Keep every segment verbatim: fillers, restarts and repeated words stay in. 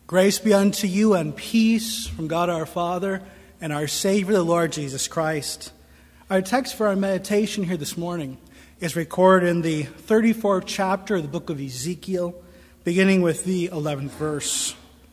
Grace be unto you and peace from God our Father and our Savior, the Lord Jesus Christ. Our text for our meditation here this morning is recorded in the thirty-fourth chapter of the book of Ezekiel, beginning with the eleventh verse.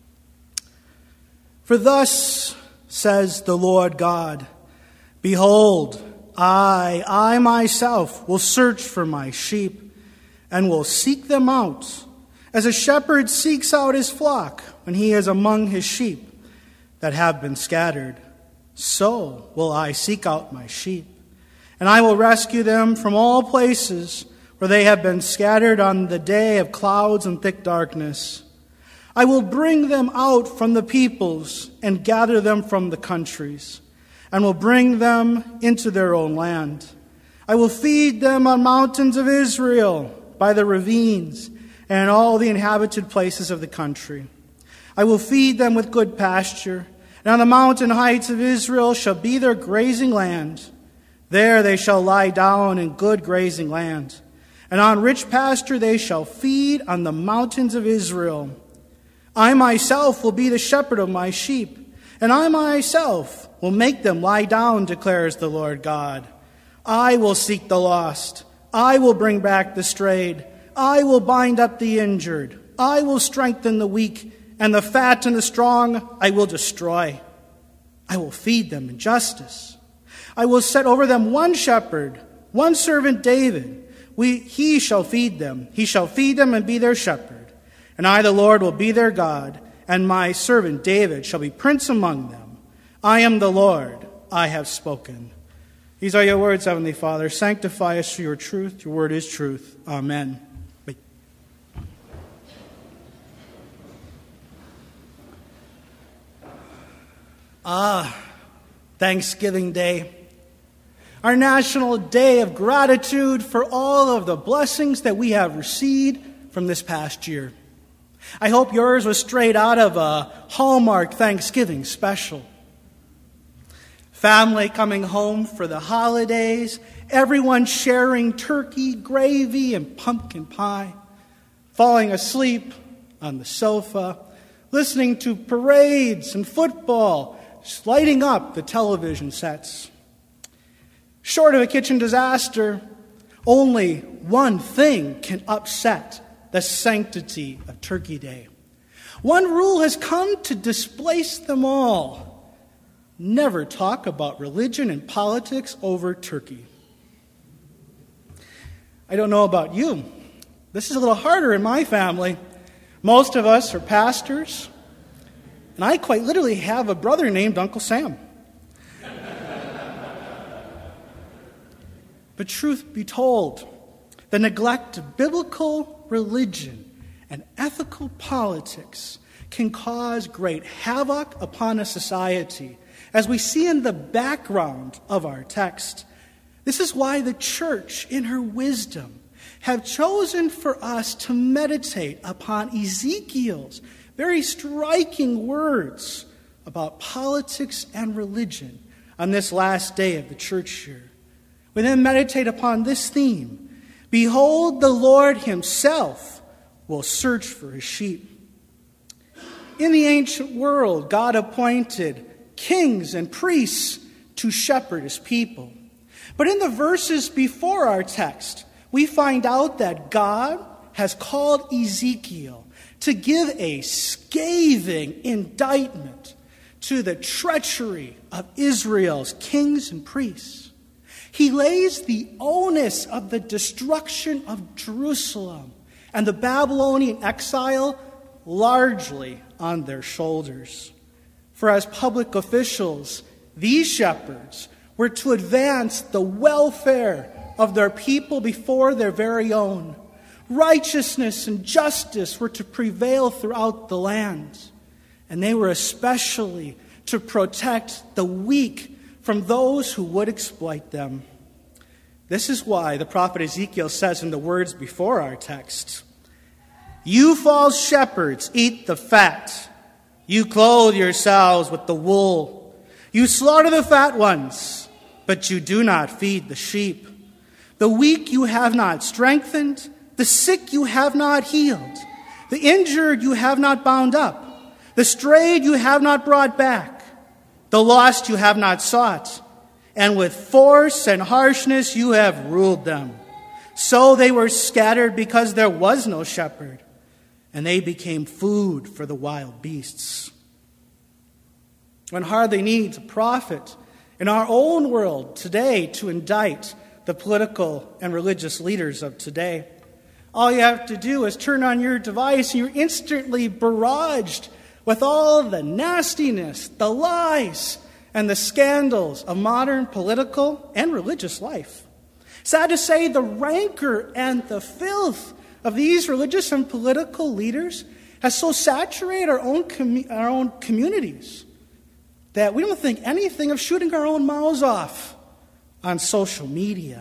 For thus says the Lord God, Behold, I, I myself will search for my sheep and will seek them out, as a shepherd seeks out his flock when he is among his sheep that have been scattered. So will I seek out my sheep, and I will rescue them from all places where they have been scattered on the day of clouds and thick darkness. I will bring them out from the peoples and gather them from the countries, and will bring them into their own land. I will feed them on mountains of Israel, by the ravines, and in all the inhabited places of the country. I will feed them with good pasture, and on the mountain heights of Israel shall be their grazing land. There they shall lie down in good grazing land, and on rich pasture they shall feed on the mountains of Israel. I myself will be the shepherd of my sheep, and I myself will make them lie down, declares the Lord God. I will seek the lost. I will bring back the strayed. I will bind up the injured. I will strengthen the weak, and the fat and the strong I will destroy. I will feed them in justice. I will set over them one shepherd, one servant David. We, he shall feed them. He shall feed them and be their shepherd. And I, the Lord, will be their God, and my servant David shall be prince among them. I am the Lord. I have spoken. These are your words, Heavenly Father. Sanctify us through your truth. Your word is truth. Amen. Ah, Thanksgiving Day, our national day of gratitude for all of the blessings that we have received from this past year. I hope yours was straight out of a Hallmark Thanksgiving special. Family coming home for the holidays, everyone sharing turkey, gravy, and pumpkin pie, falling asleep on the sofa, listening to parades and football, lighting up the television sets. Short of a kitchen disaster, only one thing can upset the sanctity of Turkey Day. One rule has come to displace them all. Never talk about religion and politics over turkey. I don't know about you. This is a little harder in my family. Most of us are pastors, and I quite literally have a brother named Uncle Sam. But truth be told, the neglect of biblical religion and ethical politics can cause great havoc upon a society, as we see in the background of our text. This is why the church, in her wisdom, have chosen for us to meditate upon Ezekiel's very striking words about politics and religion on this last day of the church year. We then meditate upon this theme: Behold, the Lord himself will search for his sheep. In the ancient world, God appointed kings and priests to shepherd his people. But in the verses before our text, we find out that God has called Ezekiel to give a scathing indictment to the treachery of Israel's kings and priests. He lays the onus of the destruction of Jerusalem and the Babylonian exile largely on their shoulders. For as public officials, these shepherds were to advance the welfare of their people before their very own. Righteousness and justice were to prevail throughout the land, and they were especially to protect the weak from those who would exploit them. This is why the prophet Ezekiel says in the words before our text, You false shepherds eat the fat. You clothe yourselves with the wool. You slaughter the fat ones, but you do not feed the sheep. The weak you have not strengthened, the sick you have not healed, the injured you have not bound up, The strayed you have not brought back, the lost you have not sought, and with force and harshness you have ruled them. So they were scattered because there was no shepherd, and they became food for the wild beasts. One hardly needs a prophet in our own world today to indict the political and religious leaders of today. All you have to do is turn on your device and you're instantly barraged with all the nastiness, the lies, and the scandals of modern political and religious life. Sad to say, the rancor and the filth of these religious and political leaders has so saturated our own, commu- our own communities that we don't think anything of shooting our own mouths off on social media.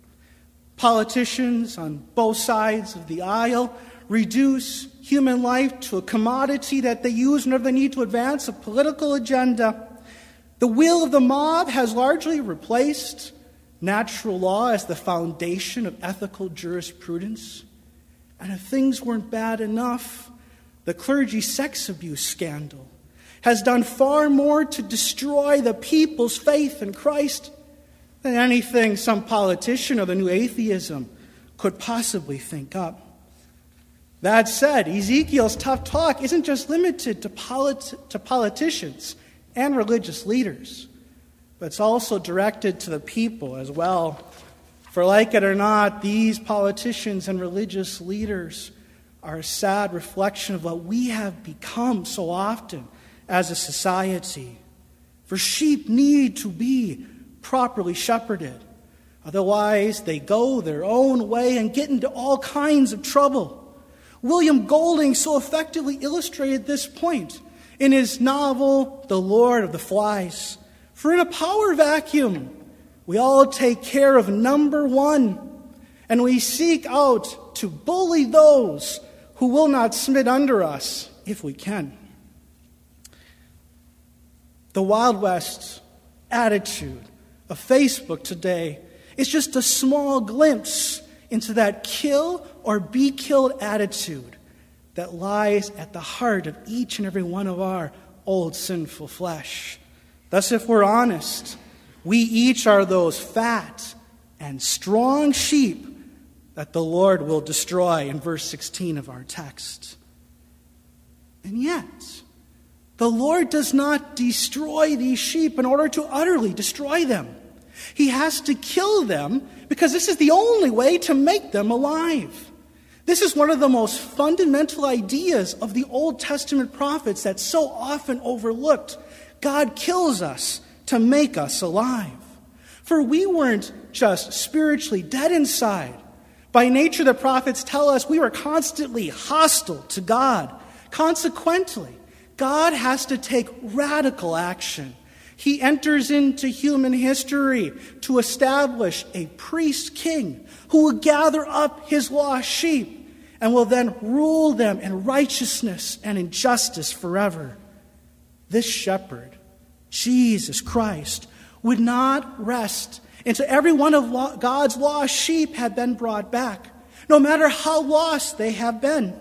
Politicians on both sides of the aisle reduce human life to a commodity that they use whenever they need to advance a political agenda. The will of the mob has largely replaced natural law as the foundation of ethical jurisprudence. And if things weren't bad enough, the clergy sex abuse scandal has done far more to destroy the people's faith in Christ than anything some politician or the new atheism could possibly think up. That said, Ezekiel's tough talk isn't just limited to, polit- to politicians and religious leaders, but it's also directed to the people as well. For like it or not, these politicians and religious leaders are a sad reflection of what we have become so often as a society. For sheep need to be properly shepherded. Otherwise, they go their own way and get into all kinds of trouble. William Golding so effectively illustrated this point in his novel, The Lord of the Flies. For in a power vacuum, we all take care of number one, and we seek out to bully those who will not submit under us if we can. The Wild West attitude of Facebook today is just a small glimpse into that kill or be killed attitude that lies at the heart of each and every one of our old sinful flesh. Thus, if we're honest, we each are those fat and strong sheep that the Lord will destroy in verse sixteen of our text. And yet, the Lord does not destroy these sheep in order to utterly destroy them. He has to kill them because this is the only way to make them alive. This is one of the most fundamental ideas of the Old Testament prophets that's so often overlooked. God kills us to make us alive. For we weren't just spiritually dead inside. By nature, the prophets tell us we were constantly hostile to God. Consequently, God has to take radical action. He enters into human history to establish a priest king who will gather up his lost sheep and will then rule them in righteousness and in justice forever. This shepherd, Jesus Christ, would not rest until every one of God's lost sheep had been brought back, no matter how lost they have been.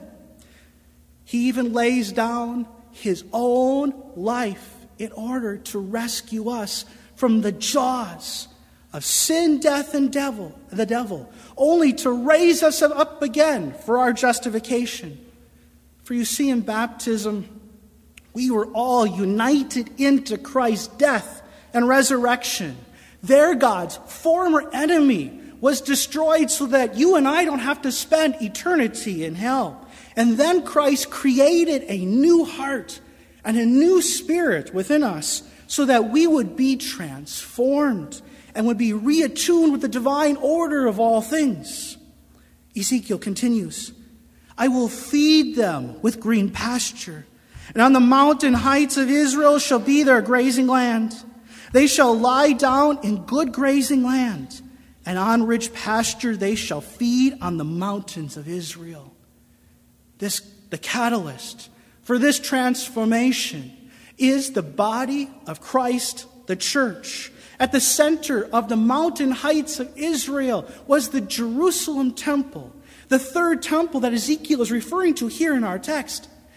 He even lays down his own life in order to rescue us from the jaws of sin, death, and devil, the devil, only to raise us up again for our justification. For you see, in baptism, we were all united into Christ's death and resurrection. There, God's former enemy was destroyed so that you and I don't have to spend eternity in hell. And then Christ created a new heart and a new spirit within us so that we would be transformed and would be reattuned with the divine order of all things. Ezekiel continues, I will feed them with green pasture, and on the mountain heights of Israel shall be their grazing land. They shall lie down in good grazing land, and on rich pasture they shall feed on the mountains of Israel. This, the catalyst for this transformation is the body of Christ, the church. At the center of the mountain heights of Israel was the Jerusalem temple, the third temple that Ezekiel is referring to here in our text.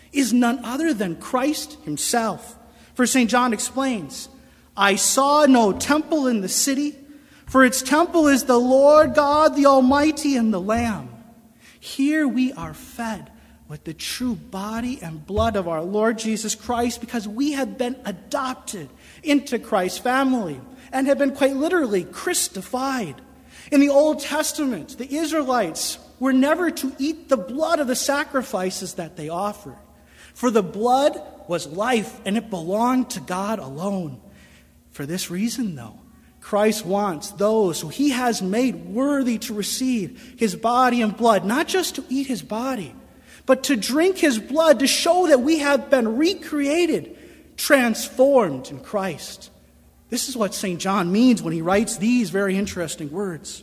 is none other than Christ himself. For Saint John explains, I saw no temple in the city, for its temple is the Lord God, the Almighty, and the Lamb. Here we are fed with the true body and blood of our Lord Jesus Christ because we have been adopted into Christ's family and have been quite literally Christified. In the Old Testament, the Israelites were never to eat the blood of the sacrifices that they offered. For the blood was life, and it belonged to God alone. For this reason, though, Christ wants those who he has made worthy to receive his body and blood, not just to eat his body, but to drink his blood to show that we have been recreated, transformed in Christ. This is what Saint John means when he writes these very interesting words.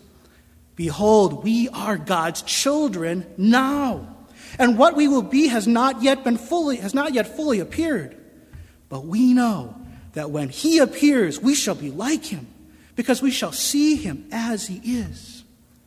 Behold, we are God's children now, and what we will be has not yet been fully has not yet fully appeared. But we know that when he appears, we shall be like him, because we shall see him as he is.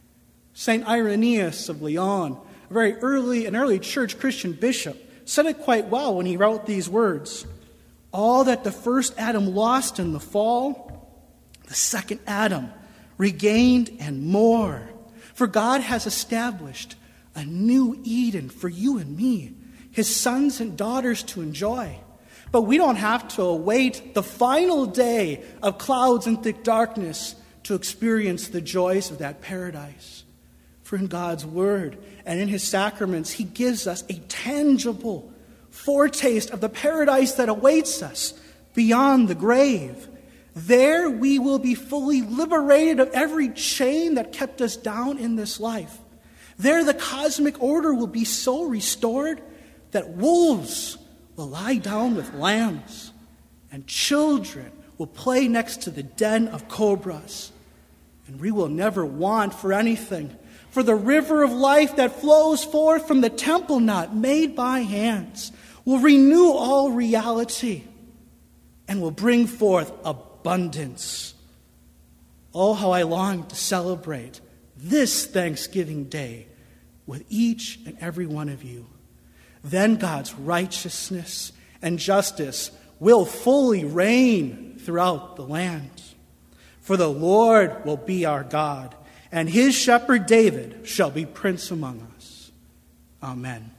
Saint Irenaeus of Lyon, a very early an early church Christian bishop, said it quite well when he wrote these words. All that the first Adam lost in the fall, the second Adam regained and more. For God has established a new Eden for you and me, his sons and daughters to enjoy. But we don't have to await the final day of clouds and thick darkness to experience the joys of that paradise. For in God's word and in his sacraments, he gives us a tangible foretaste of the paradise that awaits us beyond the grave. There we will be fully liberated of every chain that kept us down in this life. There the cosmic order will be so restored that wolves will lie down with lambs, and children will play next to the den of cobras. And we will never want for anything, for the river of life that flows forth from the temple not made by hands will renew all reality and will bring forth abundance. Oh, how I long to celebrate this Thanksgiving Day with each and every one of you. Then God's righteousness and justice will fully reign throughout the land. For the Lord will be our God, and his shepherd David shall be prince among us. Amen.